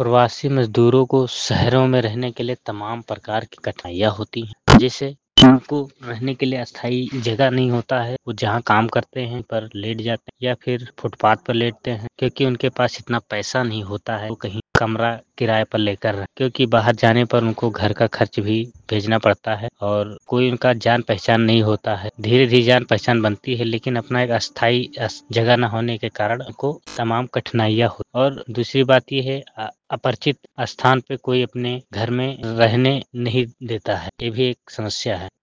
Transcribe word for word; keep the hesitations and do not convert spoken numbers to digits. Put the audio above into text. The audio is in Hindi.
प्रवासी मज़दूरों को शहरों में रहने के लिए तमाम प्रकार की कठिनाइयाँ होती हैं। जैसे उनको रहने के लिए अस्थायी जगह नहीं होता है, वो जहाँ काम करते हैं पर लेट जाते हैं या फिर फुटपाथ पर लेटते हैं क्योंकि उनके पास इतना पैसा नहीं होता है, वो कहीं कमरा किराए पर लेकर रहें क्योंकि बाहर जाने पर उनको घर का खर्च भी भेजना पड़ता है और कोई उनका जान-पहचान नहीं होता है। धीरे-धीरे जान-पहचान बनती है लेकिन अपना एक अस्थायी अस जगह ना होने के कारण उनको तमाम कठिनाइयाँ हो और दूसरी बात ये है अ, अपरिचित स्थान पे कोई अपने घर में रहने नहीं देता है, ये भी एक समस्या है।